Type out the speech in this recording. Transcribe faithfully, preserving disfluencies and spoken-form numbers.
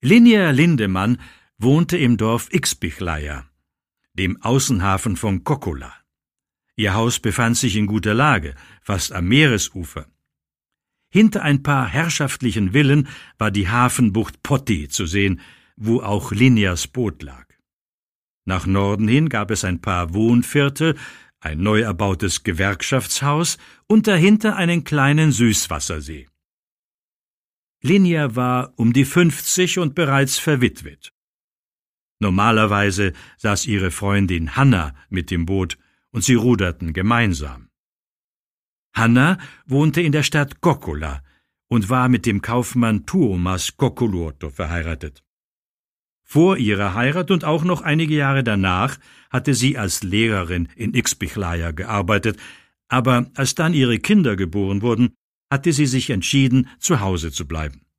Linja Lindemann wohnte im Dorf Ixbichlaja, dem Außenhafen von Kokkola. Ihr Haus befand sich in guter Lage, fast am Meeresufer. Hinter ein paar herrschaftlichen Villen war die Hafenbucht Poti zu sehen, wo auch Linjas Boot lag. Nach Norden hin gab es ein paar Wohnviertel, ein neu erbautes Gewerkschaftshaus und dahinter einen kleinen Süßwassersee. Linja war um die fünfzig und bereits verwitwet. Normalerweise saß ihre Freundin Hanna mit dem Boot und sie ruderten gemeinsam. Hanna wohnte in der Stadt Kokkola und war mit dem Kaufmann Tuomas Kokkoluoto verheiratet. Vor ihrer Heirat und auch noch einige Jahre danach hatte sie als Lehrerin in Ixbichlaja gearbeitet, aber als dann ihre Kinder geboren wurden, hatte sie sich entschieden, zu Hause zu bleiben.